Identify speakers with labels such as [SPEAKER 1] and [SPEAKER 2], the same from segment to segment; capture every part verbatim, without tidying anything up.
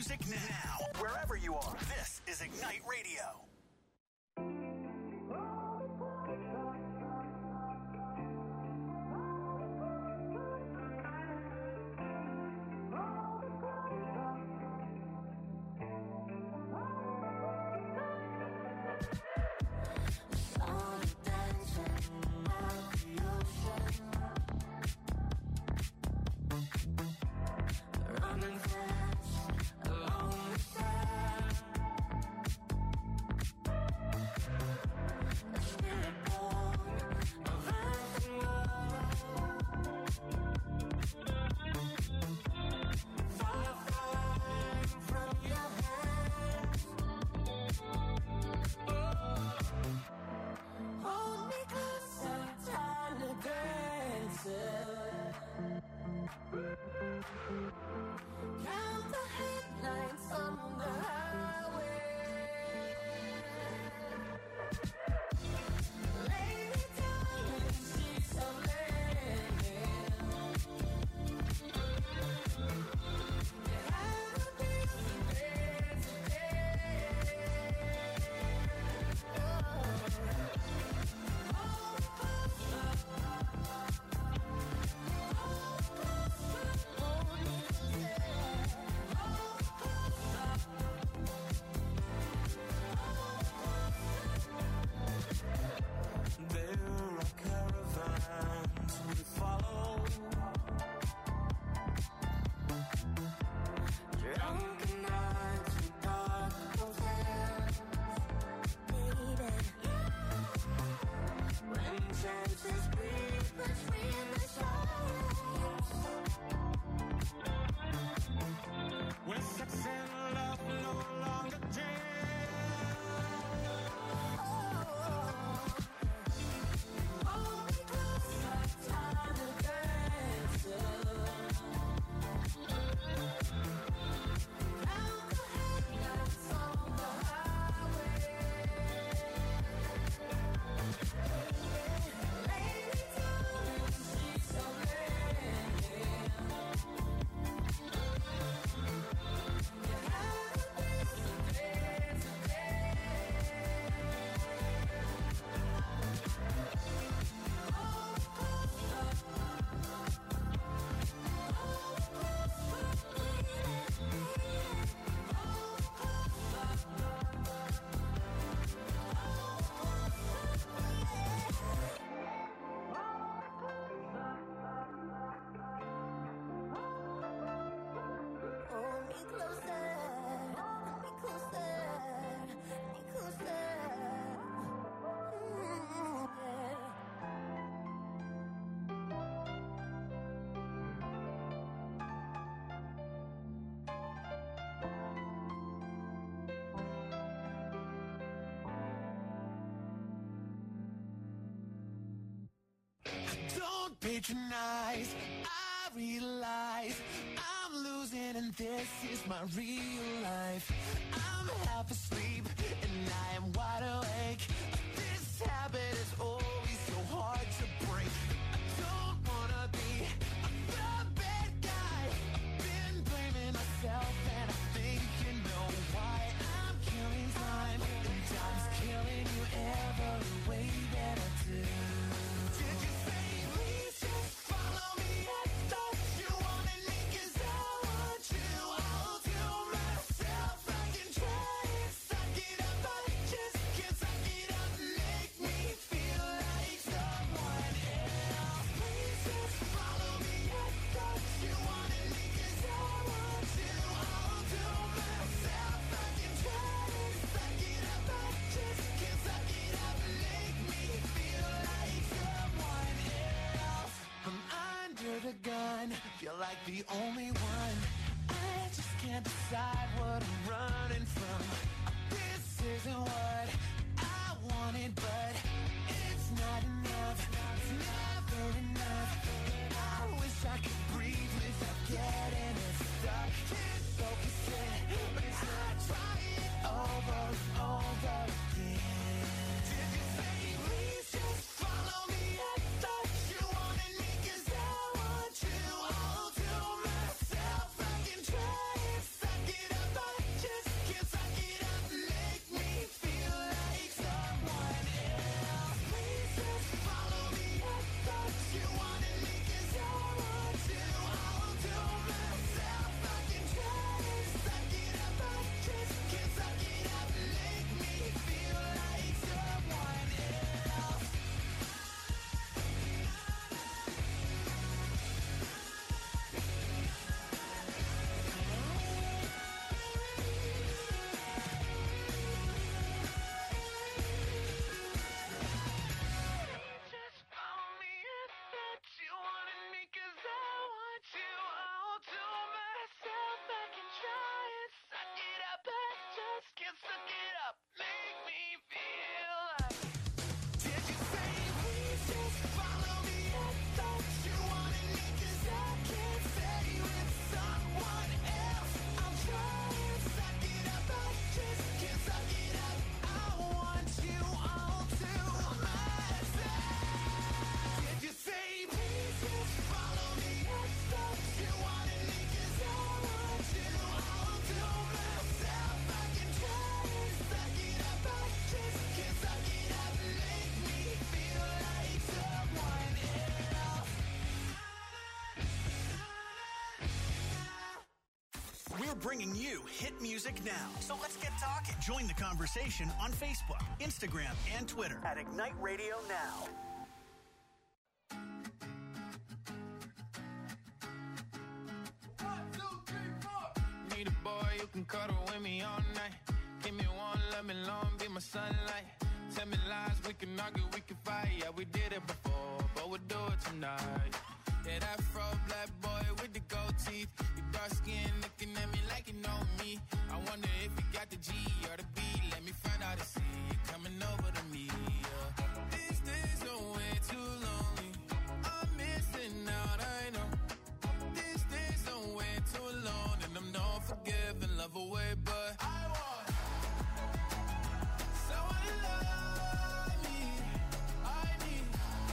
[SPEAKER 1] music now. Wherever you are, this is Ignite Radio.
[SPEAKER 2] Patronize, I realize I'm losing and this is my real life. I'm half asleep and I am wide awake. This habit is always so hard to break. I don't wanna be the bad guy. I've been blaming myself and I think you know why. I'm killing time and time's killing you every way that I do. Did you say feel like the only one. I just can't decide what I'm running from. This isn't what I wanted, but it's not enough. It's never enough. I wish I could breathe without getting it stuck. Can't focus it, but I try it over and over again. Did you say please just follow me? I thought you wanted me 'cause I want you. I'll do myself. I can try it, suck it up. it up, make me feel like. Did you say please just follow me? I thought you wanted me, 'cause I can't stay with someone else. I'm trying, suck it up, I just can't suck it up. I want you all to myself. Did you say please just follow me? I thought you wanted me, 'cause I want you all to myself. I can try and suck it up, I just can't suck it up. Make me feel like someone else.
[SPEAKER 1] We're bringing you hit music now. So let's get talking. Join the conversation on Facebook, Instagram, and Twitter at Ignite Radio Now.
[SPEAKER 3] Need a boy who can cuddle with me all night. Give me one, let me long, be my sunlight. Tell me lies, we can argue, we can fight. Yeah, we did it before, but we'll do it tonight. Yeah, that fro black boy with the gold teeth. Your dark skin looking at me like you know me. I wonder if you got the G or the B. Let me find out and see you coming over to me. Yeah. These days are way too lonely. I'm missing out, I know. These days are way too long, and I'm not forgiving, love away, but I want someone to love me. I need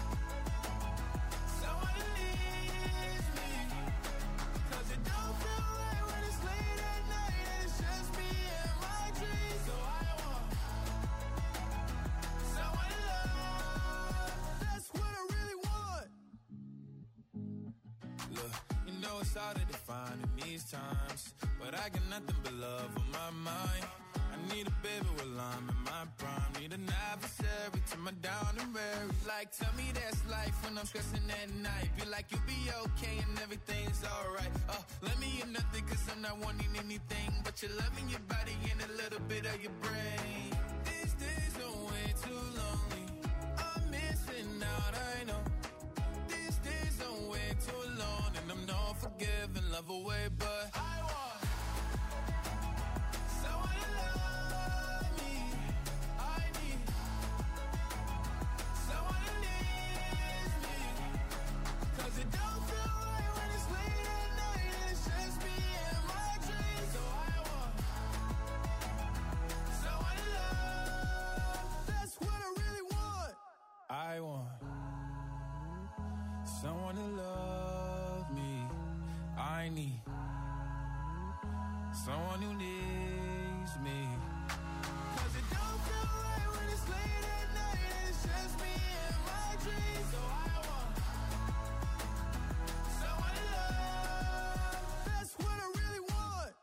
[SPEAKER 3] someone to leave me, 'cause it don't feel right when it's late at night and it's just me and my dreams. So I want someone to love. That's what I really want. Look, you know it's hard to define in these times, but I got nothing but love on my mind. I need a baby while I'm in my prime. Need an adversary to my down and weary. Like, tell me that's life when I'm stressing at night. Be like, you'll be okay and everything's alright. Uh, let me in nothing, 'cause I'm not wanting anything but your love in your body and a little bit of your brain. These days are way too lonely. I'm missing out, I know. These days are way too long, and I'm not forgiving, love away, but I want someone to love me. I need someone to leave me, 'cause it don't feel right when it's late at night and it's just me and my dreams. So I want someone to love. That's what I really want. I want someone to love me. I need someone who needs me, 'cause it don't feel right when it's late at night and it's just me and my dreams. So I want someone to love. That's what I really want.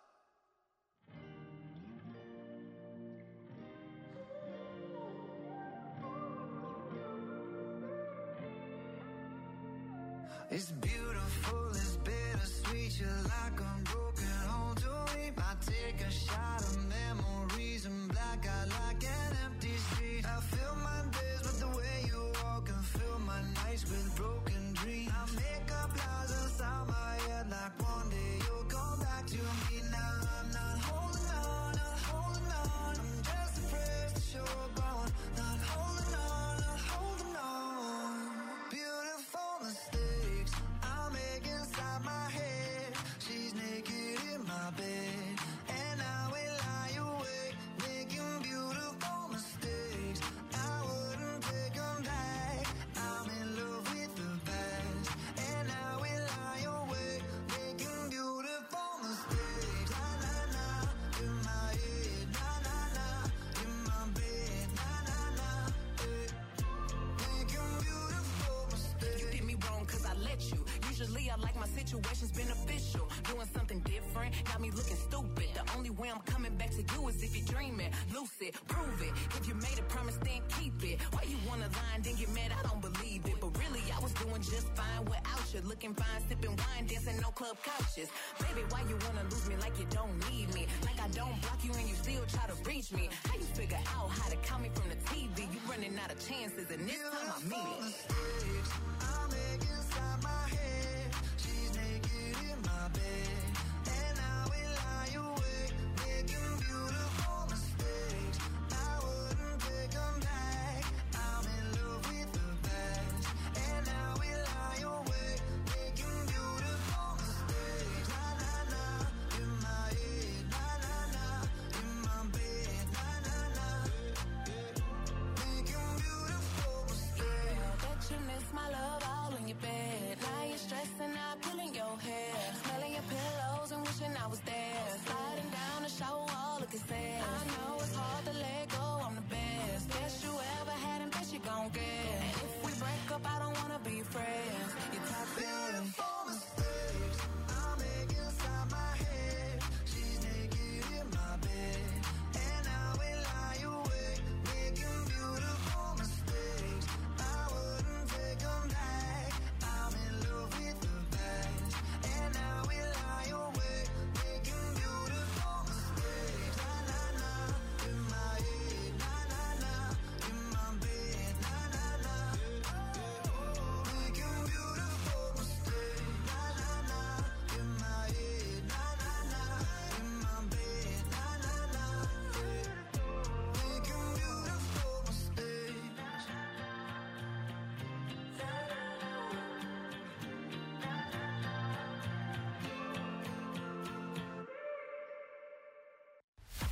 [SPEAKER 2] It's beautiful, it's bittersweet. You're like a broken home to me. I take a shot of memories and black out like an empty street. I fill my days with the way you walk and fill my nights with broken dreams. I make up lies inside my head like one day you'll come back to me. Now I'm not holding on, not holding on. I'm just afraid to show up on. Not holding on, not holding on. Beautiful mistakes I make inside my head. She's naked in my bed, and I will lie awake, making beautiful mistakes. I wouldn't take them back. I'm in love with the past, and I will lie awake, making beautiful mistakes. Na na na, in my head. Na na na, in my bed. Na na na, eh. Making beautiful mistakes.
[SPEAKER 4] You did me wrong 'cause I let you. Usually I like my situations beneficial. Doing something different got me looking stupid. The only way I'm coming back to you is if you're dreaming. Lucid, prove it. If you made a promise, then keep it. Why you wanna lie and then get mad? I don't believe it. But really, I was doing just fine without you. Looking fine, sipping wine, dancing no club couches. Baby, why you wanna lose me like you don't need me? Like I don't block you and you still try to reach me. How you figure out how to call me from the T V? You running out of chances, and this time I mean it.
[SPEAKER 2] Mistakes I make inside my head. She's naked in my bed, and I will lie awake, making beautiful mistakes.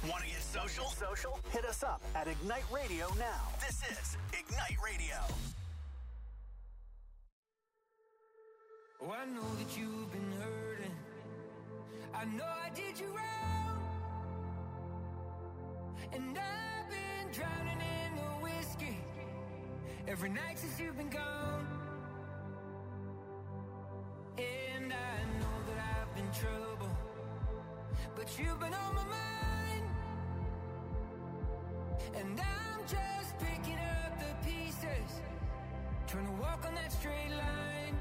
[SPEAKER 1] Want to get social? Social? Hit us up at Ignite Radio now. This is Ignite Radio.
[SPEAKER 5] Oh, I know that you've been hurting. I know I did you wrong. And I've been drowning in the whiskey every night since you've been gone. And I know that I've been trouble, but you've been on my mind. And I'm just picking up the pieces, trying to walk on that straight line.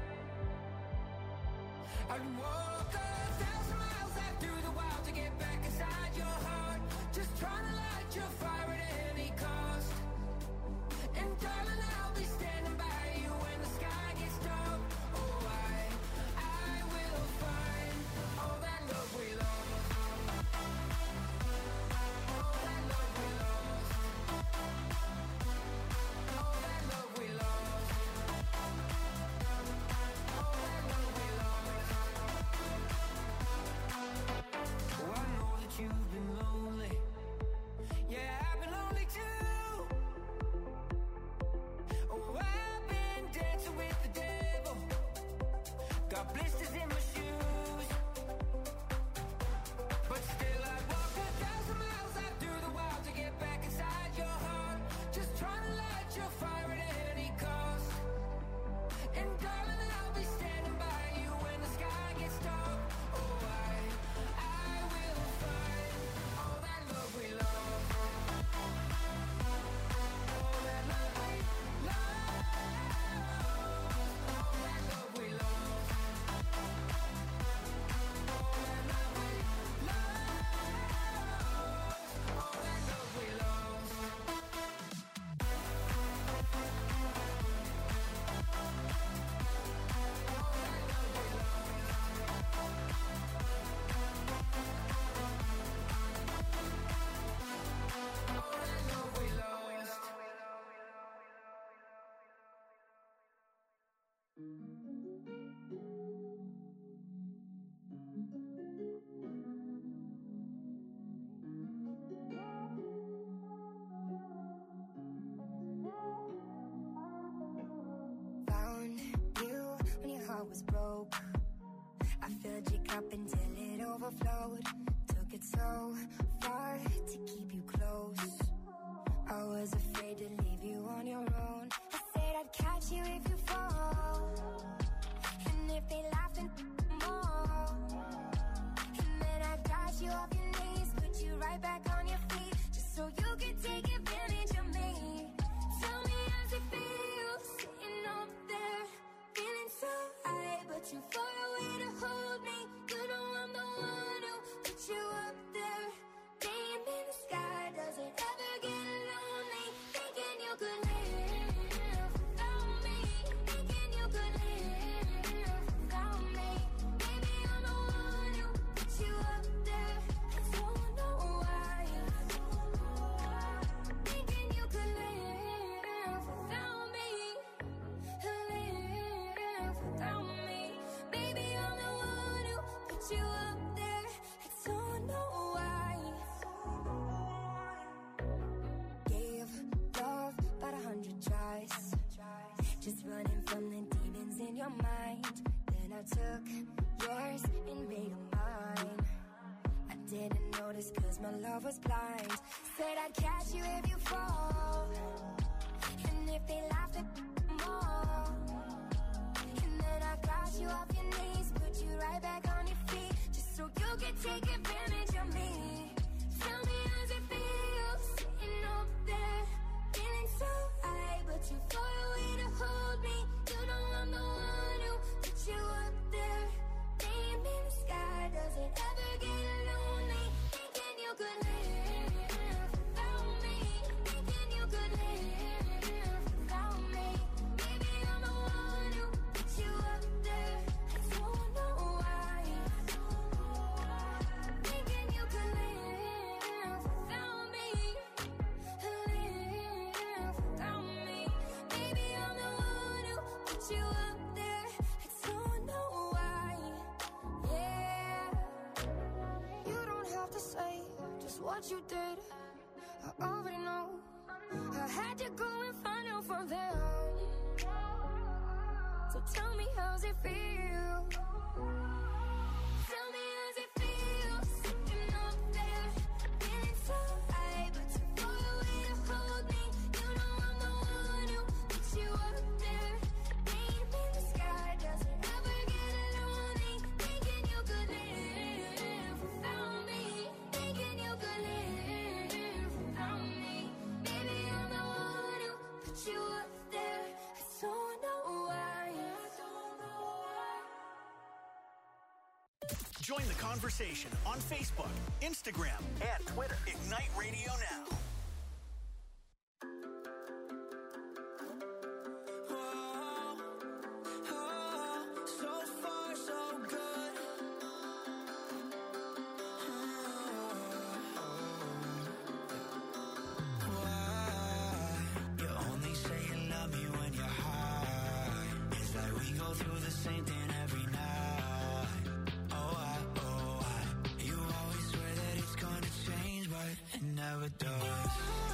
[SPEAKER 5] I'd walk a thousand miles out through the wild to get back inside your heart, just trying to light your fire at any cost. And darling, I'll be standing by you when the sky gets dark. Oh, I, I will find all that love we lost. All that love we lost. All that love we lost. All that love we lost. Oh, I know that you've been lonely. Yeah, I've been lonely too. Oh, I've been dancing with the devil. Got blisters in my shoes. But still I'd walk a thousand miles out through the wild to get back inside your heart, just trying to light your fire at any cost. And darling, I'll be standing by you when the sky gets dark. Oh, I, I will find all that love we lost. All that love we lost. All that love we lost. All that love we lost. All that love we lost.
[SPEAKER 6] Found you when your heart was broke. I filled your cup until it overflowed. Took it so far to keep you close. I was afraid to leave you on your own. I said I'd catch you if you fall. And if they laugh, then more. And then I got you off your knees, put you right back on your feet, just so you could take advantage of me. Tell me how's it feel, sitting up there, feeling so high, but you far away to hold me. You know I'm the one who put you up there. Name in the sky, does it ever get lonely? Thinking you could live without me. Thinking you could live without me. Maybe I'm the one who put you up there. I don't know why. Thinking you could live without me. Live without me. Maybe I'm the one who put you up there. I don't know why. Gave love about a hundred tries, just running from the demons in your mind. Then I took yours and made them mine. I didn't notice cause my love was blind. Said I'd catch you if you fall. And if they laugh, then more. And then I got you off your knees, put you right back on your feet, just so you could take advantage of me. Tell me how's it feel, sitting up there, feeling so high, but you far away to hold me. You know I'm the one who put you up there. Name in the sky, does it ever get lonely? Thinking you could live without me. Thinking you could live without me. Maybe I'm the one who put you up there. I don't know why. what you did, I already know. I had to go and find out from them. So tell me, how's it feel? Tell me, how's it feel? Sitting up there, feeling so high, but too far away to hold me. You know I'm the one who put you up there. Name in the sky doesn't ever get lonely. Thinking you could live without me. Thinking you could live without me. Maybe I'm the one who put you up there. I don't know why. I don't know why.
[SPEAKER 1] Join the conversation on Facebook, Instagram, and Twitter. Ignite Radio Now.
[SPEAKER 2] So far, so good. Why? You only say you love me when you're high. It's like we go through the same thing every night. Oh, I, oh, I. You always swear that it's gonna change, but it never does.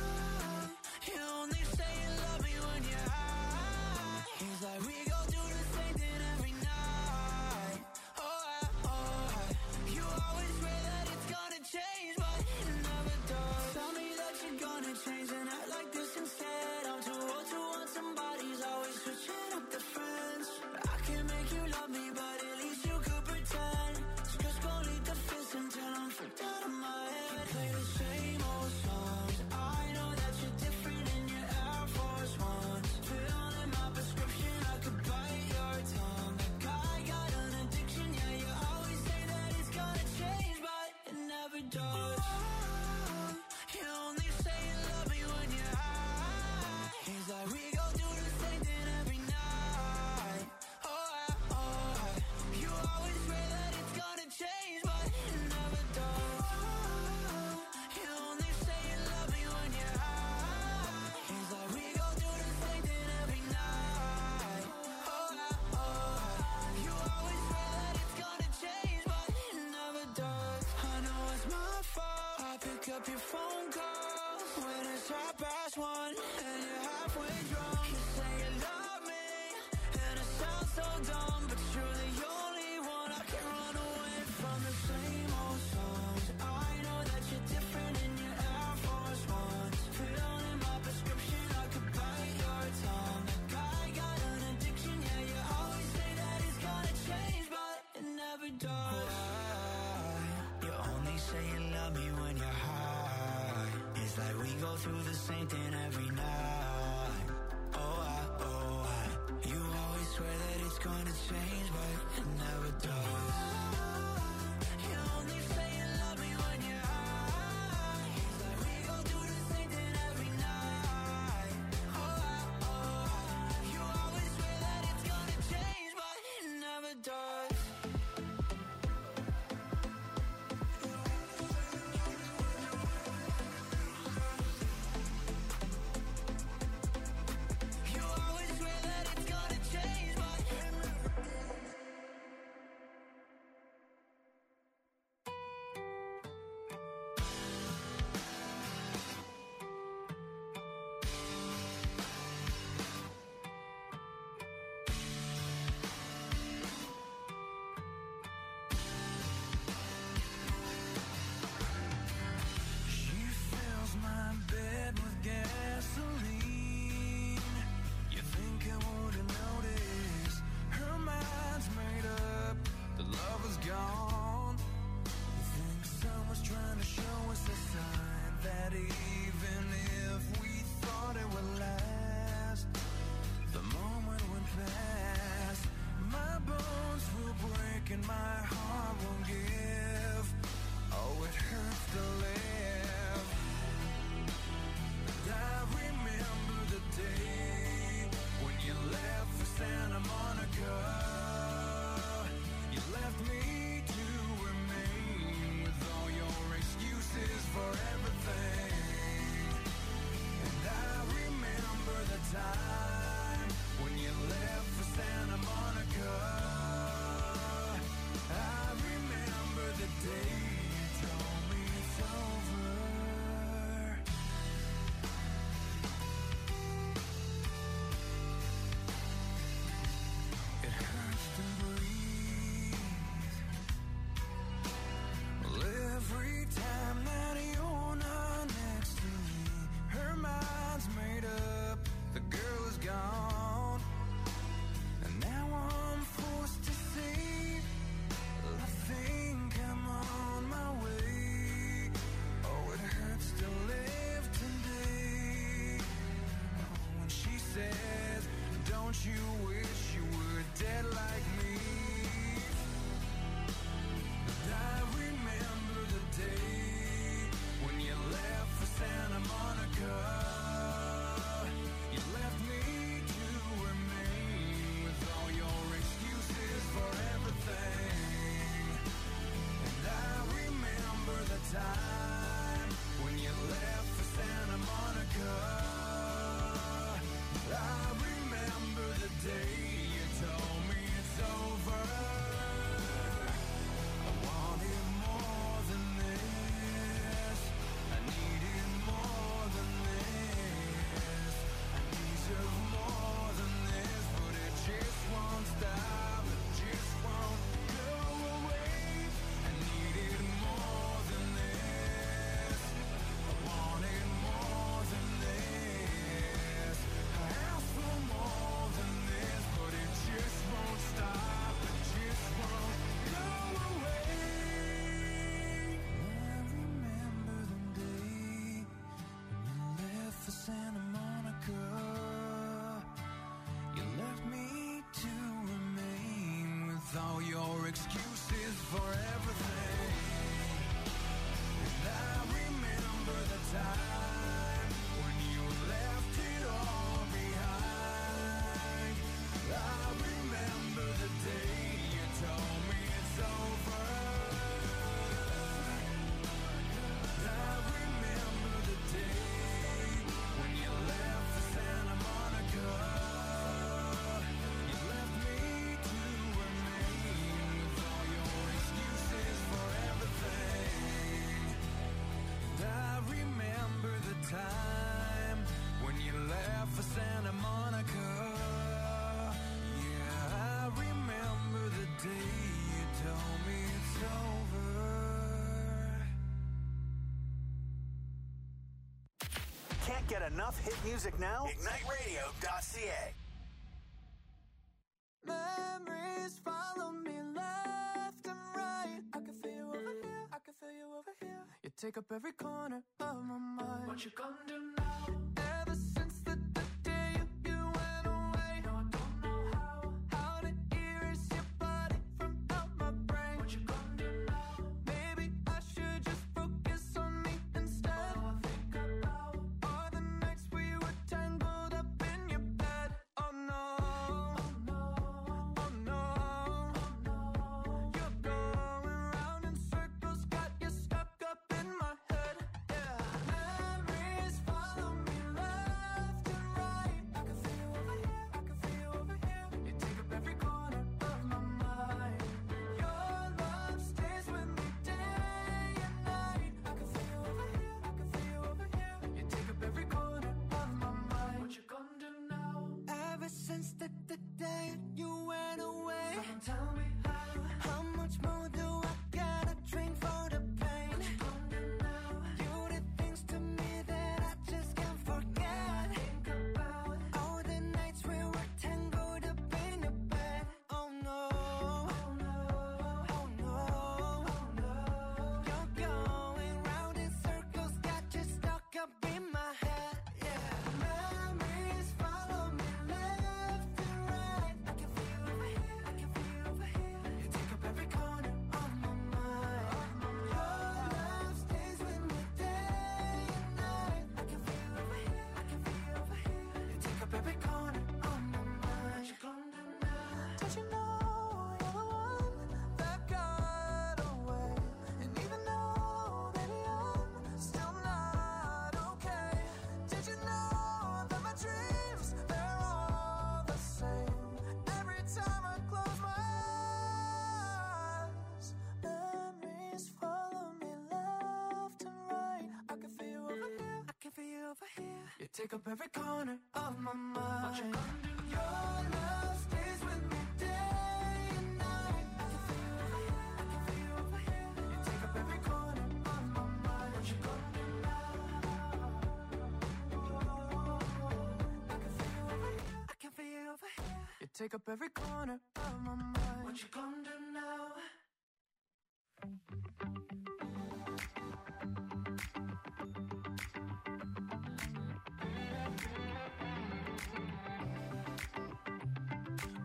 [SPEAKER 2] You only say you love me when you're high. It's like we go through the same thing every night. Oh, I, oh, I. You always swear that it's gonna change, but it never does. Tell me that you're gonna change and act like this instead. I'm too old to want somebody's always switching up the friends. I can't make you love me, but at least you could pretend. Just go lead the fist until I'm freaked out of my head. Play the same old songs. I know that you're different in your Air Force Ones. Fill in my prescription, I could bite your tongue. That guy got an addiction, yeah, you always say that it's gonna change, but it never does. You only say you love me when you're high. It's like we go through the same thing every night. Oh, I, oh, I. You always swear that it's gonna change, but it never does. You only say you love me when you're high. It's like we go through the same thing every night. Oh, I, oh, I. You always swear that it's gonna change, but it never does. I know it's my fault. I pick up your phone call when it's half past one and you're halfway drunk. You say you love me and it sounds so dumb, but you're the only one I can run away from. The same old songs. I know that you're different in your Air Force Ones. Fill in my prescription, I could bite your tongue. That guy got an addiction, yeah, you always say that it's gonna change, but it never does. Why? You only say you love me when you're high. It's like we go through the same thing every night. Oh, I, oh, I. You always swear that it's gonna change, but it never does. You only say you love me when you're high. It's like we go through the same thing every night. Oh, I, oh, I. You always swear that it's gonna change, but it never does. You always swear that it's gonna change, but it never does.
[SPEAKER 3] Don't you wish you were dead like me? But I remember the day when you left for Santa Monica. You left me to remain with all your excuses for everything. And I remember the time when you left for Santa Monica. I remember the day you told me it's over. I wanted more than this. I needed more than this. I deserve more than this, but it just won't stop. It just won't go away. I needed more than this. I wanted more than this. I asked for more than this, but it just won't stop. It just won't go away. I remember the day when you left for Santa Monica. You left me to remain with all your excuses for everything. And I remember the time when you left it all behind. I remember the day you told me it's over. I remember the day when you left for Santa Monica. You left me to remain with all your excuses for everything. And I remember the time when you left for Santa Monica. Yeah, I remember the day you told me it's over.
[SPEAKER 1] Can't get enough hit music now? ignite radio dot c a.
[SPEAKER 5] Memories follow me left and right. I can feel you over here, I can feel you over here. You take up every corner of my mind. What you gonna do now? Ever since the, the day you, you went away, no, I don't know how. How to erase your body from out my brain. What you gonna do now? Maybe I should just focus on me instead. All I think about are the nights we were tangled up in your bed. Oh no, oh no, oh no, oh no. You're going round in circles, got you stuck up in my head. Yeah, memories follow me left and right. I can feel you over here, I can feel you over here. You take up every corner of my mind. Your love stays with me day and night. I can feel you over here, I can feel you over here. You take up every corner of my mind. What you gonna do now? Ever since the, the day you went away, someone tell me how. How much more do I gotta drink for the pain? What you gonna do now? You did things to me that I just can't forget. Think about all the nights we were tangled up in your bed. Oh no, oh no, oh no, oh no. You're going round in circles, got you stuck up in my head. Yeah, memories follow me left and right. I can feel you over here, I can feel you over here. You take up every corner of my mind. Your love stays with me day and night. I can feel you over here, I can feel you over here. You take up every corner of my mind. What you gonna do now? Did you know you're the one that got away? And even though, baby, I'm still not okay. Did you know that my dreams, they're all the same? Every time I close my eyes, memories follow me left and right. I can feel you over here, I can feel you over here. You take up every corner of my mind. What you gonna do? Your love stays with me day and night. I can feel you over here, I can feel you over here. You take up every corner of my mind. What you gonna do now? I can feel you over here, I can feel you over here. You take up every corner of my mind. What you gonna do now?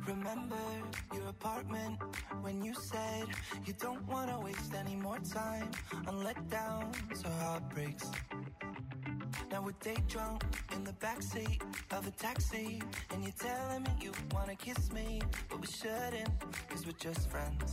[SPEAKER 2] Remember your apartment when you said you don't want to waste any more time on letdowns or heartbreaks. Now we're day drunk in the backseat of a taxi, and you're telling me you wanna kiss me, but we shouldn't, cause we're just friends.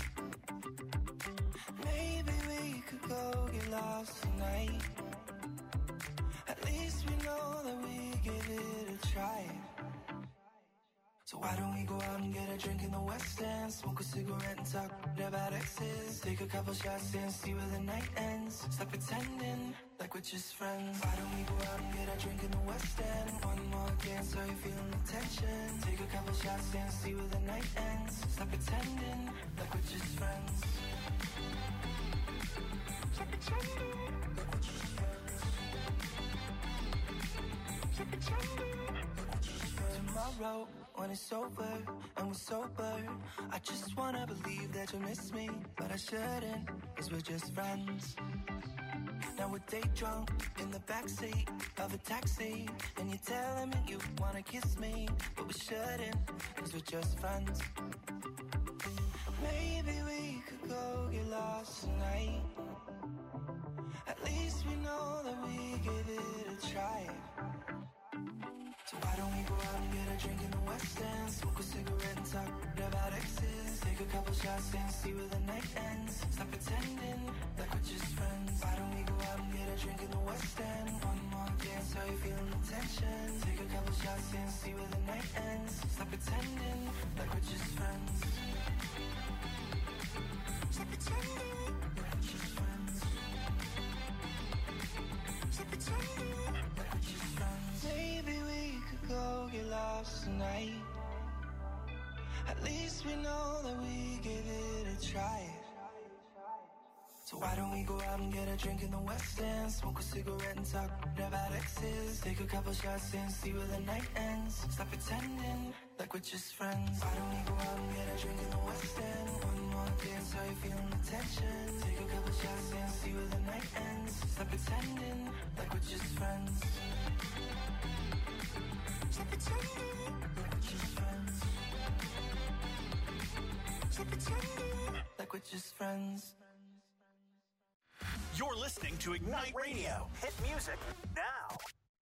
[SPEAKER 2] Maybe we could go get lost tonight. At least we know that we give it a try. So why don't we go out and get a drink in the West End, smoke a cigarette and talk about exes, take a couple shots and see where the night ends. Stop pretending like we're just friends. Why don't we go out and get a drink in the West End? One more dance, are you feeling the tension? Take a couple shots and see where the night ends. Stop pretending like we're just friends. Stop pretending like we're just friends. Stop pretending like we're just friends. Tomorrow, when it's over and we're sober, I just wanna believe that you miss me, but I shouldn't, cause we're just friends. Now we're day drunk in the backseat of a taxi, and you're telling me you wanna kiss me, but we shouldn't, cause we're just friends. Maybe we could go get lost tonight. At least we know that we give it a try. So why don't we go out and get a drink in the West End, smoke a cigarette and talk about exes, take a couple shots and see where the night ends. Stop pretending like we're just friends. Why don't we go out and get a drink in the West End? One more dance, are you feeling the tension? Take a couple shots and see where the night ends. Stop pretending like we're just friends. Stop pretending like we're just friends. Stop pretending like we're just friends. Maybe we could go get lost tonight. At least we know that we give it a try. So why don't we go out and get a drink in the West End, smoke a cigarette and talk about exes, take a couple shots and see where the night ends. Stop pretending like we're just friends. Why don't we go out and get a drink in the West End? One more dance, are you feeling the tension? Take a couple shots and see where the night ends. Stop pretending like we're just friends. Stop pretending like we're just friends. Stop pretending like we're just friends.
[SPEAKER 1] You're listening to Ignite Radio. Hit music now.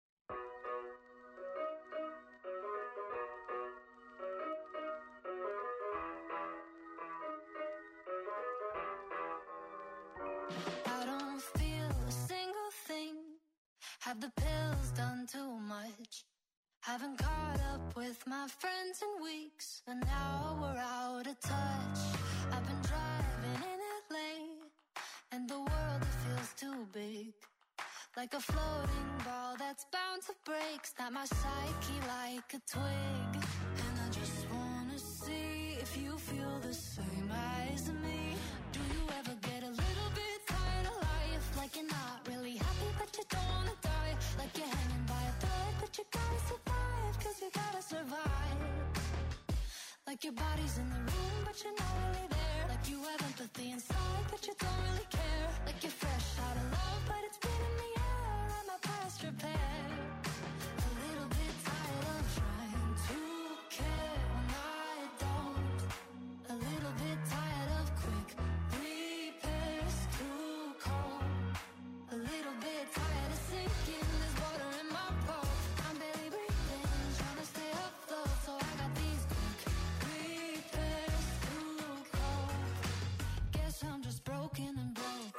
[SPEAKER 7] I don't feel a single thing. Have the pills done too much? Haven't caught up with my friends in weeks, and now we're out of touch. I've been driving in L A, and the world, it feels too big. Like a floating ball that's bound to break. Snap my psyche like a twig. And I just wanna see if you feel the same as me. Do you ever get a little bit tired of life? Like you're not really happy but you don't wanna die. Like you're hanging by a thread but you gotta survive, cause you gotta survive. Like your body's in the room but you're not really there. Like you have empathy inside but you don't really care. Like you're fresh out of love but it's been in the air and my past repair. A little bit tired of trying to care when I don't. A little bit tired of quick repairs too cold. A little bit tired of sinking, there's water in my boat. I'm barely breathing, trying to stay afloat. So I got these quick repairs too cold. Guess I'm just broken and broke.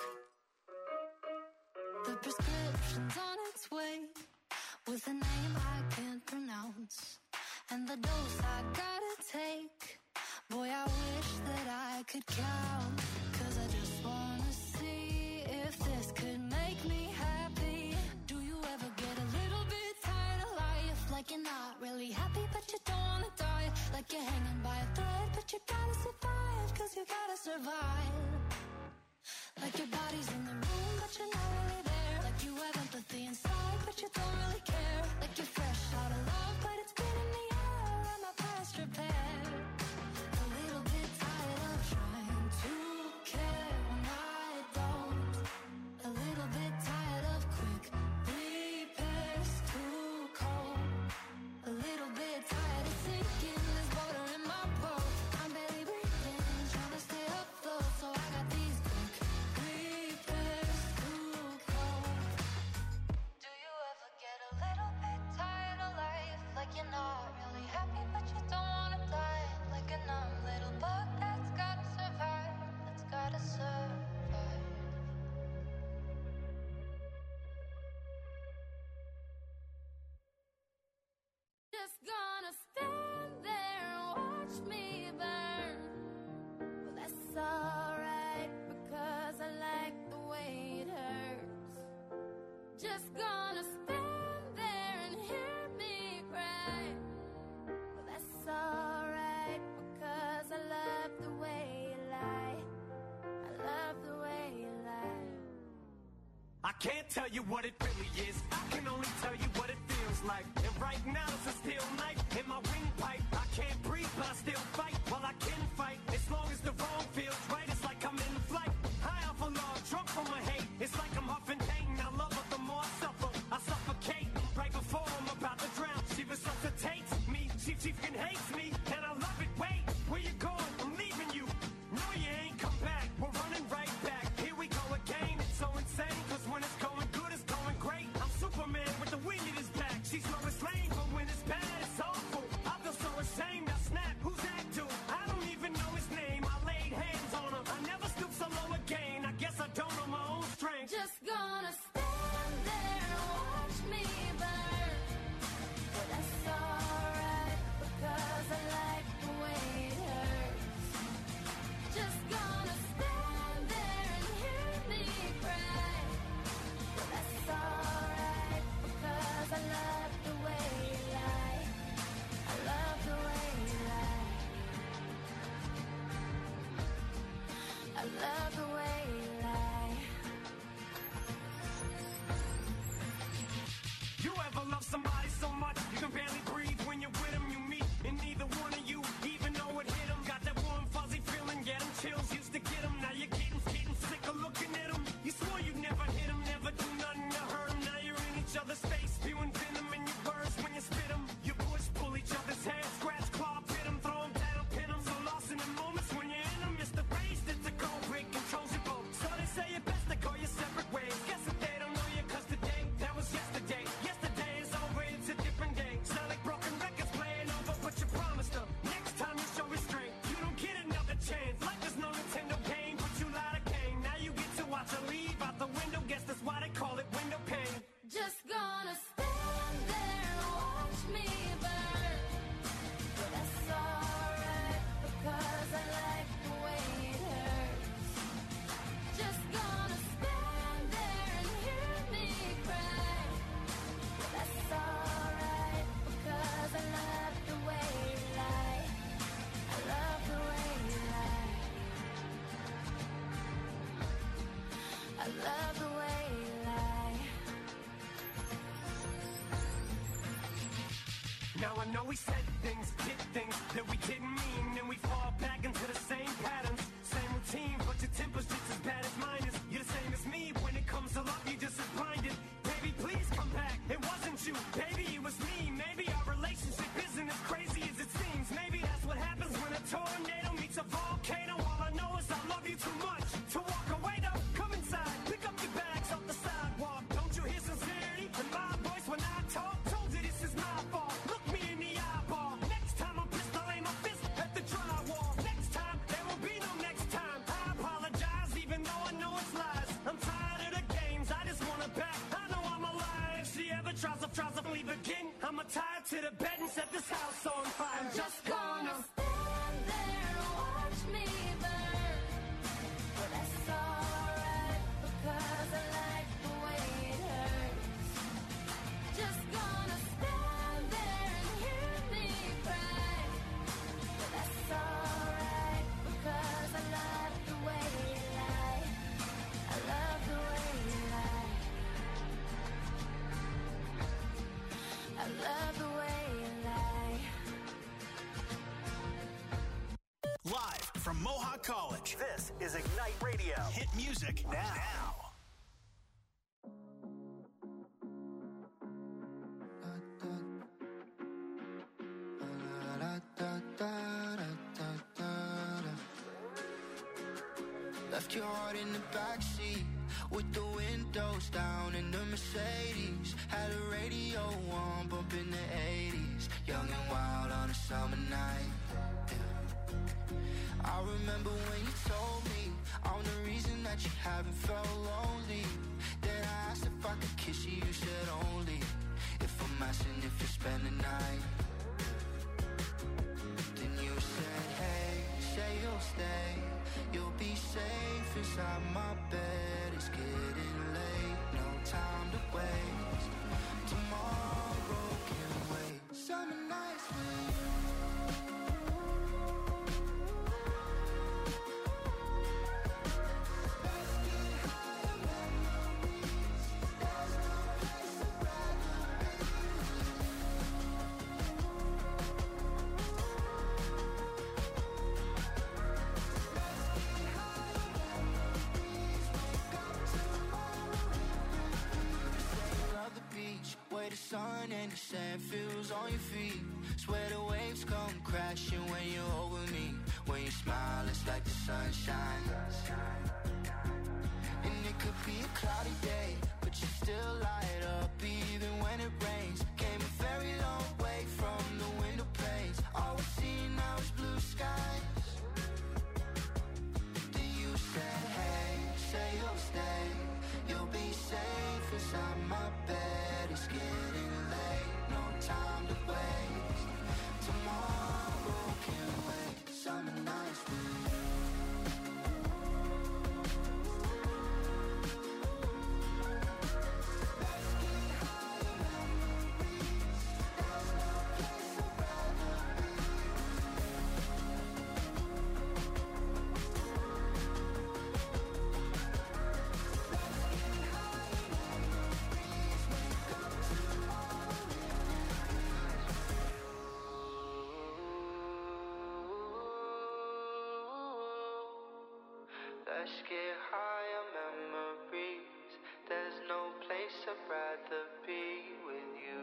[SPEAKER 7] The prescription's on its way, with a name I can't pronounce, and the dose I gotta take. Boy, I wish that I could count, cause I just wanna see if this could make me happy. Do you ever get a little bit tired of life? Like you're not really happy but you don't wanna die. Like you're hanging by a thread but you gotta survive, cause you gotta survive. Like your body's in the room but you're not really there. Like you have empathy inside but you don't really care. Like you're fresh out of love but it's been in the air and my past repair. A little bit tired of trying to care when I don't. A little bit tired of quick repairs too cold. A little bit tired of sinking, there's water in my boat. you're not really happy, but you don't wanna die. Like a numb little bug that's gotta survive, that's gotta survive. Just gonna stand there and watch me burn. Well, that's alright, because I like the way it hurts. Just gonna stand there and hear me cry. Well, that's alright, because I love the way you lie. I love the way you lie.
[SPEAKER 2] I can't tell you what it really is, I can only tell you what it feels like. And right now it's a steel knife in my windpipe. I can't breathe but I still fight, well I can fight. As long as the wrong feels right, it's like I'm in flight. High off of love, drunk from my hate. It's like I'm huffing pain, I love her the more I suffer. I suffocate, right before I'm about to drown. She resuscitates me, she, she fucking hates me. And I love it, wait, where you going? I'm leaving you. No you ain't come back, we're running right back. Here we go again, it's so insane. Cause when it's going good, it's going great. I'm Superman with the wind in his back. She's Lois Lane, but when it's bad, it's awful. I feel so ashamed, I snap, who's that dude? I don't even know his name, I laid hands on him. I never stoop so low again, I guess I don't know my own strength.
[SPEAKER 7] Just gonna stand there and watch me burn. But that's alright, because I like the way it hurts. Just gonna stand there and hear me cry. But that's alright, because I love the way you lie. I love the way you lie. I love the way you lie.
[SPEAKER 2] You ever love somebody so much you can barely breathe when you're with them? You meet and neither one of you even know it hit them. Got that warm fuzzy feeling, get them chills, used to get them. Now you're getting, getting sick of looking at them. You swore you'd never hit them, never do nothing to hurt them. Now you're in each other's face, spewing venom in your words when you spit them. You push, pull each other's hair, scratch, claw, pit them, throw them down, pin them. So lost in the moments when you're in them, it's the race that's a cold break, controls your boat. So they say it best to go your separate ways. Guess if they don't know you, cause today, that was yesterday. Yesterday is over, it's a different day. Sound like broken records playing over, but you promised them. Next time you show restraint, you don't get another chance. Like there's no Nintendo game, but you lied again. Now you get to watch her leave out the window, guess that's why they call it window pane.
[SPEAKER 7] Just gonna stand there and watch me burn. But that's alright, because I like the way it hurts. Just gonna stand there and hear me cry. But that's alright, because I love the way you lie. I love the way you lie. I love the way you lie.
[SPEAKER 2] Now I know we said things, did things that we didn't mean, and we fall back into the same patterns, same routine, but your temper's just as bad as mine is. You're the same as me, when it comes to love, you're just as blinded. Baby, please come back, it wasn't you, baby, it was me. Maybe our relationship isn't as crazy as it seems. Maybe that's what happens when a tornado meets a volcano. All I know is I love you too much to walk away though. Come inside, pick up your bags off the sidewalk. Don't you hear sincerity in my voice when I talk? Told you this is my fault, look me in the eyeball. Next time I'm pissed, I'll aim my fist at the drywall. Next time, there will be no next time. I apologize even though I know it's lies. I'm tired of the games, I just want her back. I know I'm alive. If she ever tries to, tries to leave again, I'ma tie her to the bed and set this house on fire. I'm just gonna
[SPEAKER 7] stand there and watch me burn. But that's alright, because I like the way it hurts. Just gonna stand there and hear me cry. But that's alright, because I love the way you lie. I love the way you lie. I love the way you lie.
[SPEAKER 1] Live from Mohawk College, this is Ignite Radio. Hit music now.
[SPEAKER 8] Left your heart in the backseat with the windows down in the Mercedes. Had a radio on, bumping the eighties. Your I remember when you told me I'm the reason that you haven't felt lonely. Then I asked if I could kiss you, you said only if I'm asking if you spend the night. Then you said, hey, say you'll stay. You'll be safe inside my bed. It's getting late, no time to waste. Tomorrow can wait. Summer nights with you. The sun and the sand feels on your feet. Swear the waves come crashing when you're over me. When you smile, it's like the sunshine. And it could be a cloudy day, but you still light up even when it rains. Came a very long way from the window panes. All we see now is blue skies. Then you said, hey, say you'll stay. You'll be safe inside my bed. It's getting late, no time to waste. Tomorrow can wait. Summer nights with you. Let's get higher memories. There's no place I'd rather be. Let's get higher memories. There's no place I'd rather be with you.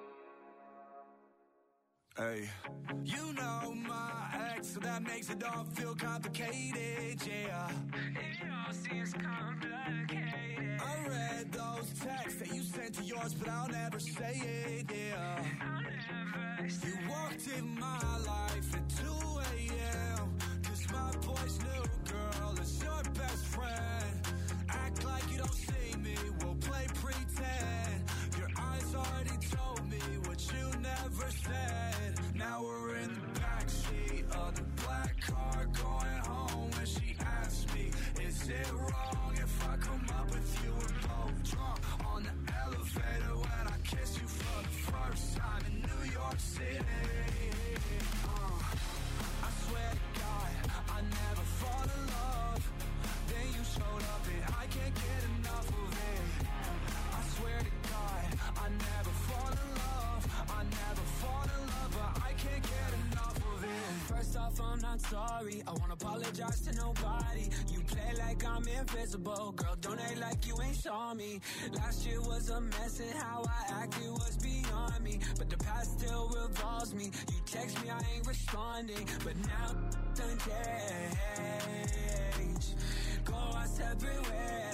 [SPEAKER 2] Hey, you know my ex, so that makes it all feel complicated, yeah. It all seems complicated. I read those texts that you sent to yours, but I'll never say it, yeah. I'll never say it. You walked in my life at two a.m. Cause my boy's new girl is your best friend. Act like you don't see me, we'll play pretend. Your eyes already told me what you never said. Now we're in the backseat of the black car going home. When she asked me, is it wrong if I come up with you? We're both drunk on the elevator when I kissed you for the first time in New York City. uh, I swear to God, I never fall in love. Then you showed up and I can't get enough of it. I swear to God, I never fall in love. I never fall in love, but I can't get enough of it. First off, I'm not sorry. I won't apologize to nobody. You play like I'm invisible. Girl, don't act like you ain't saw me. Last year was a mess and how I acted was beyond me. But the past still revolves me. You text me, I ain't responding. But now done change. Go our separate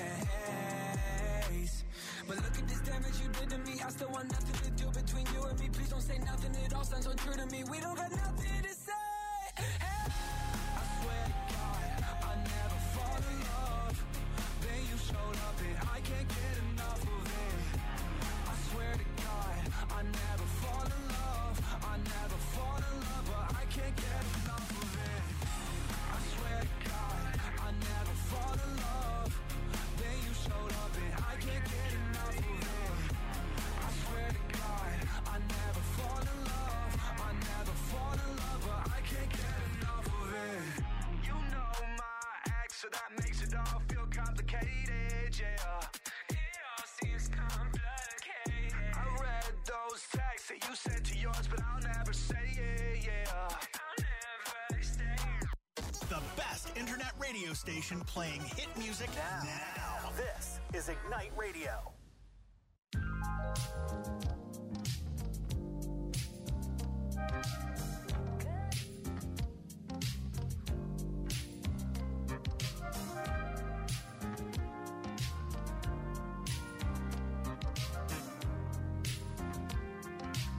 [SPEAKER 2] ways. But look at this damage you did to me. I still want nothing to do between you and me. Please don't say nothing, it all sounds so true to me. We don't got nothing to say. Hey. I swear to God, I never fall in love. Then you showed up and I can't get enough of it. I swear to God, I never fall in love. I never fall in love, but I can't get enough of it. I swear to God, I never fall in love. Then you showed up and I can't get enough of it. I swear to God, I never fall in love. I never fall in love, but I can't get enough of it. You know my ex, so that makes it all feel complicated, yeah. It all seems complicated. I read those texts that you sent to yours, but I'll never say it, yeah. I'll never say it.
[SPEAKER 1] The best internet radio station playing hit music now. now. This is Ignite Radio.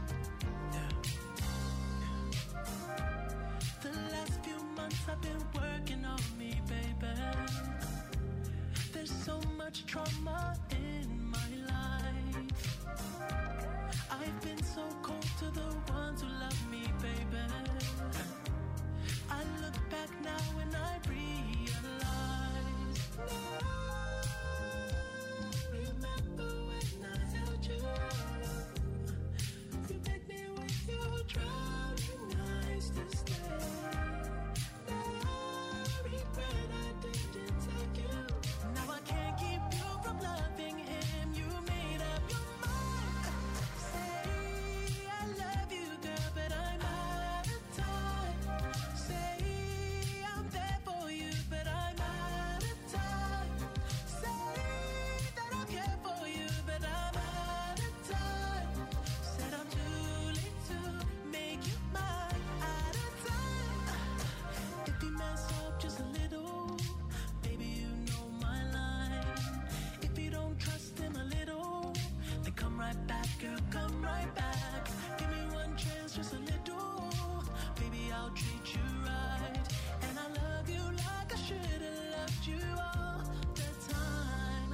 [SPEAKER 2] The last few months I've been working
[SPEAKER 9] much trauma in my life. I've been so cold to the ones who love me, baby. I look back now and I realize. Remember when I held you? You begged me with your drowning eyes to stay. Now I regret I didn't take you. Now I can't keep you from loving him. You made up your mind. Say I love you, girl, but I'm out of time. Say I'm there for you, but I'm out of time. Say that I care for you, but I'm out of time. Said I'm too late to make you mine. Out of time. If you mess up just a little, baby, you know my line. If you don't trust him a little, then come right back, girl, come right back. Give me one chance, just a little. Baby, I'll treat you right. And I love you like I should have loved you all the time.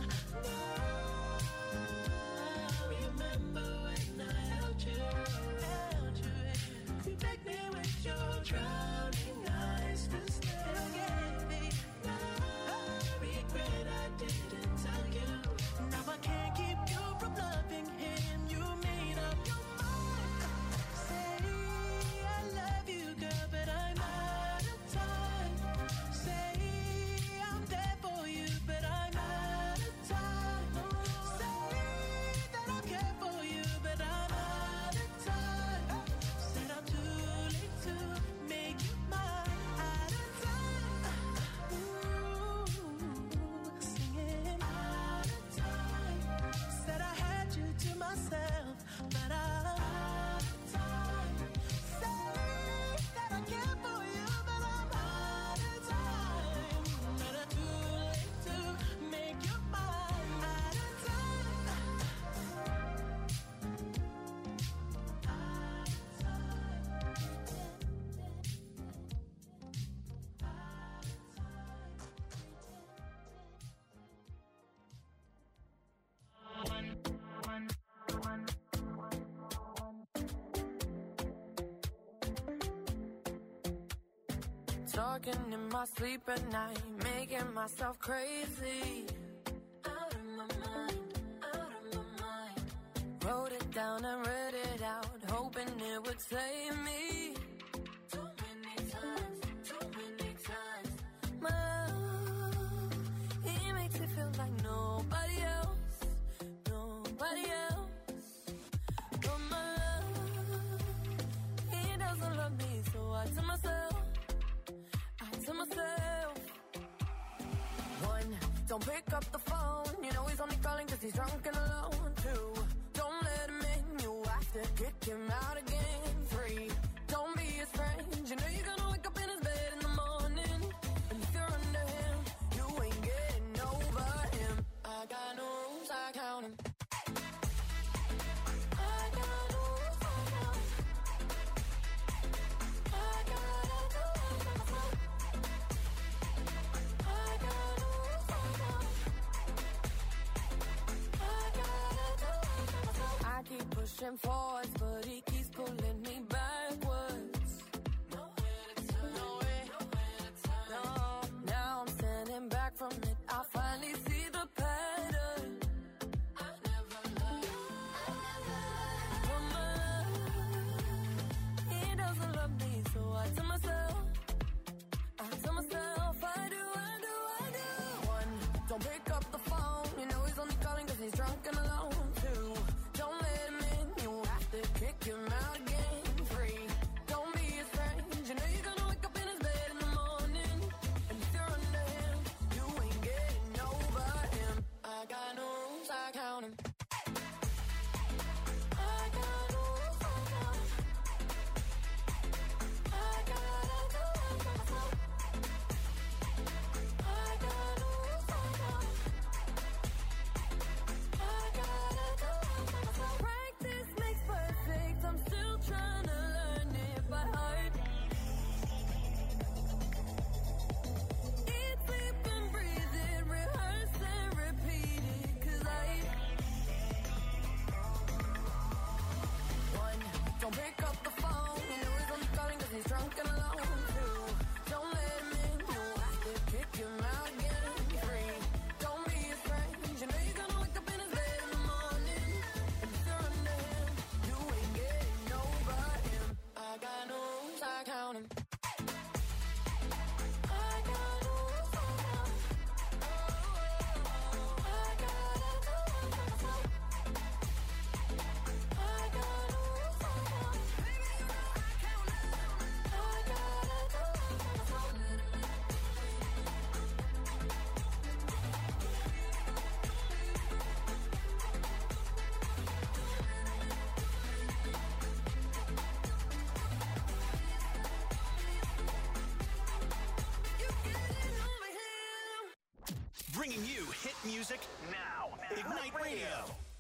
[SPEAKER 9] Now, remember when I held you, held you. You begged me with your drowning eyes to stay. Now I regret I didn't tell you. Now I can't keep you from loving him. You made up your mind. Say I love you, girl, but I'm out of time. Say I'm there for you, but I'm out of time. Say that I care for you, but I'm out of time. Said I'm too late to make you mine. Out of time. Ooh, singing out of time. Said I had you to myself, but I'm out of time. Say that I care for you, but I'm out of time. But I'm too late to make you mine. Out of time.
[SPEAKER 10] Talking in my sleep at night, making myself crazy. Out of my mind, out of my mind. Wrote it down and read it out, hoping it would save me. Too many times, too many times. My love, he makes it feel like nobody else, nobody else. But my love, he doesn't love me, so I tell myself, to myself. One, don't pick up the phone. You know he's only calling cause he's drunk and alone. Two, don't let him in. You have to kick him out again. Three, don't be his friend. You know you're gonna wake up in his bed in the morning. And if you're under him, you ain't getting over him. I got no rules, I count him. I got no rules, I count him. I gotta do it myself. I keep pushing forwards, but he keeps pulling me backwards. Nowhere to turn, nowhere, nowhere to turn. No, now I'm standing back from it. I finally see the pattern. I never loved, I never loved. But my love, he doesn't love me, so I tell myself, I tell myself, I do, I do, I do. One, don't pick up the phone. You know he's only calling cause he's drunk and alone. Two, don't let him in. You have to
[SPEAKER 1] music now. Ignite Radio.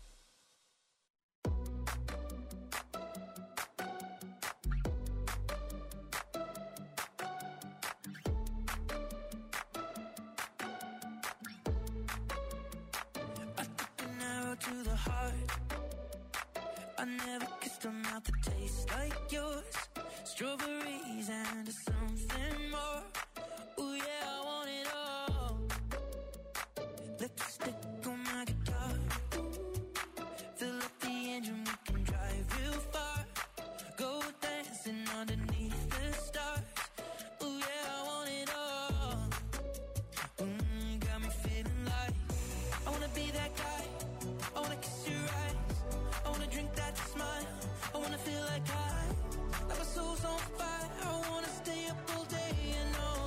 [SPEAKER 9] To the heart, I never kissed a mouth that tastes like yours. Strawberries and something more. Ooh yeah, I want it all. Lipstick on my guitar. Fill up the engine, we can drive real far. Go dancing underneath the stars. Ooh yeah, I want it all. Mm, got me feeling like I wanna be that guy. I wanna kiss your eyes. I wanna drink that smile. I wanna feel like I, like my soul's on fire. I wanna stay up all day and all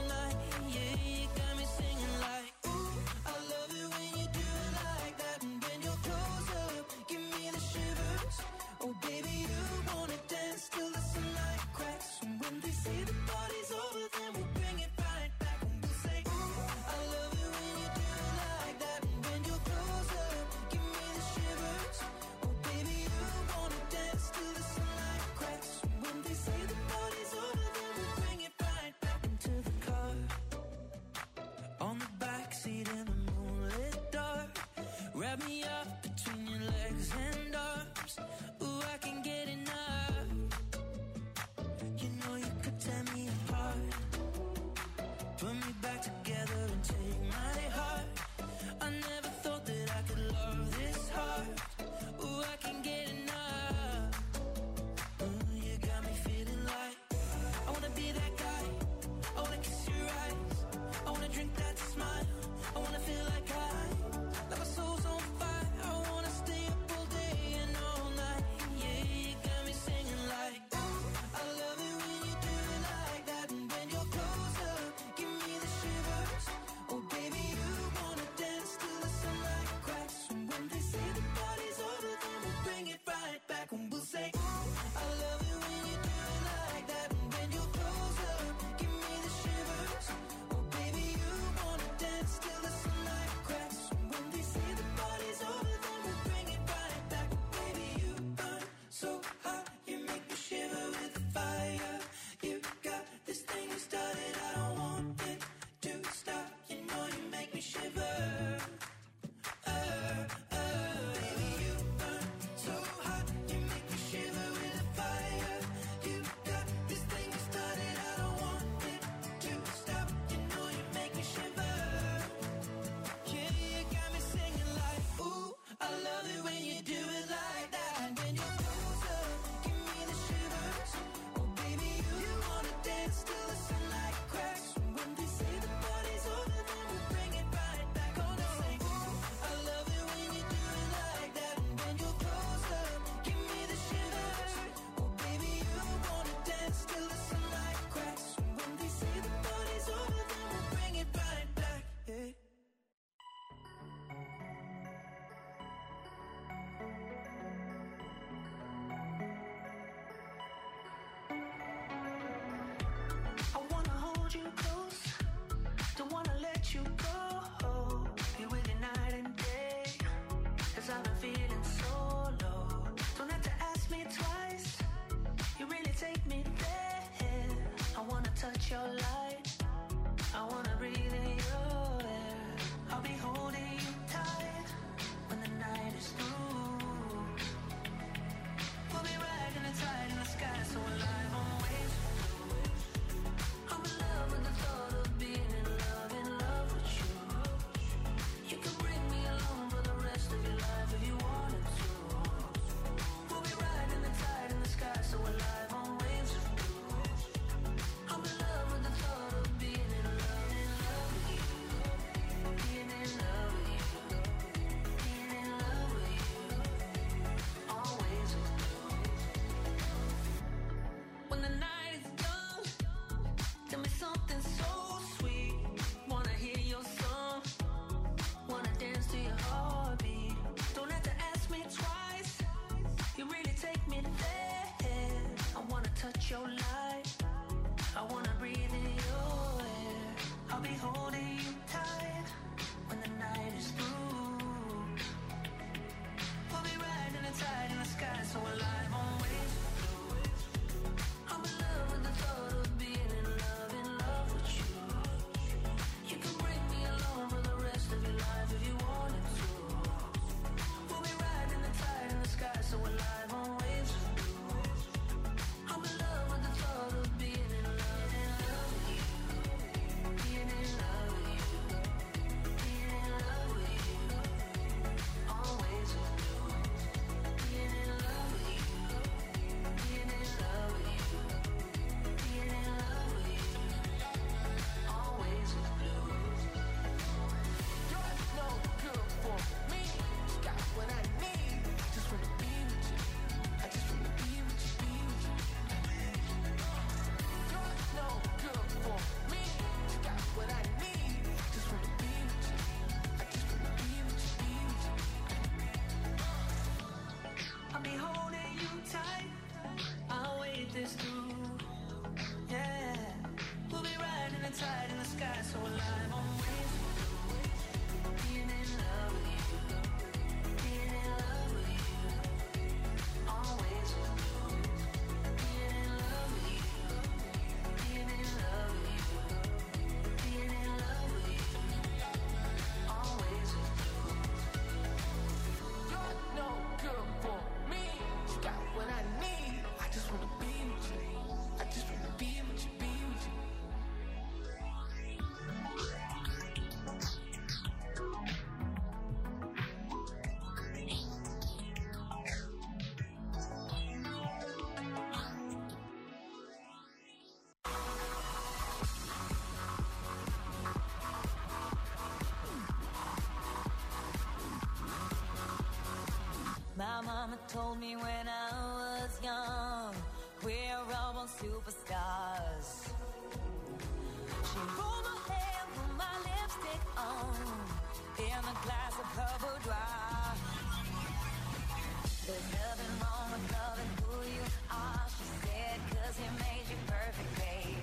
[SPEAKER 11] superstars. She rolled my hair, put my lipstick on, in a glass of her boudoir. There's nothing wrong with loving who you are, she said, cause he made you perfect, babe.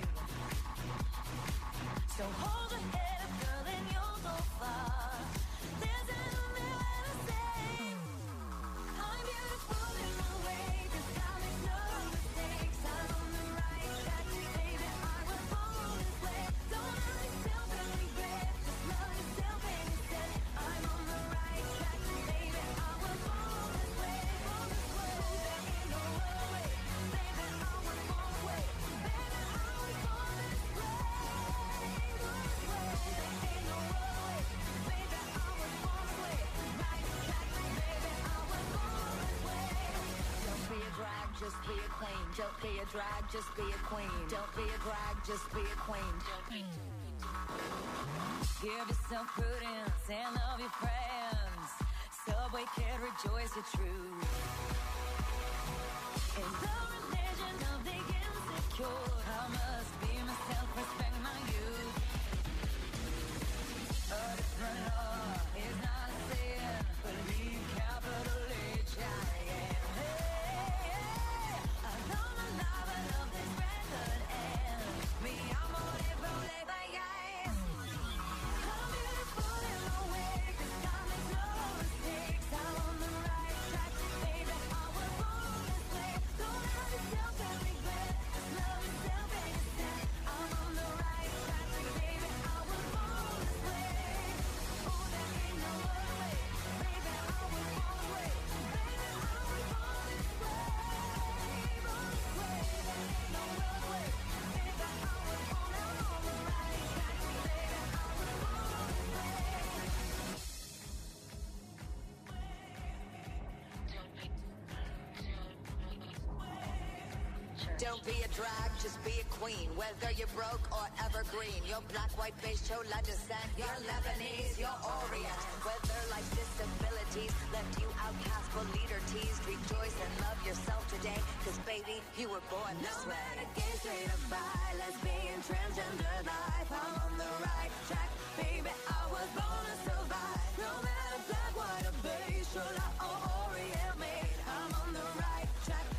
[SPEAKER 11] So hold your head up, girl, and you'll go far. There's only way to say I'm beautiful in my way, cause I make no mistakes. I'm on the right track, baby, I was born this way. Don't hurt yourself and regret, just love yourself and instead. I'm on the right track, baby, I was born this way. Born this way, there ain't no other way, baby, I was born this way. Baby, I was born this way. Just be a queen. Don't be a drag, just be a queen. Don't be a drag, just be a queen. Give yourself prudence and love your friends. Subway kid, rejoice your truth. In the religion of the insecure, I must be myself, respect my youth. A different law is not a sin. Believe capital H I am. Don't be a drag, just be a queen. Whether you're broke or evergreen, you're black, white, beige, chola descent, you're Lebanese, you're Orient. Whether life's disabilities left you outcast but leader teased, rejoice and love yourself today, cause baby, you were born this way. No matter gay, straight or bi, lesbian, transgender life, I'm on the right track, baby, I was born to survive. No matter black, white or beige, chola or Orient made, I'm on the right track.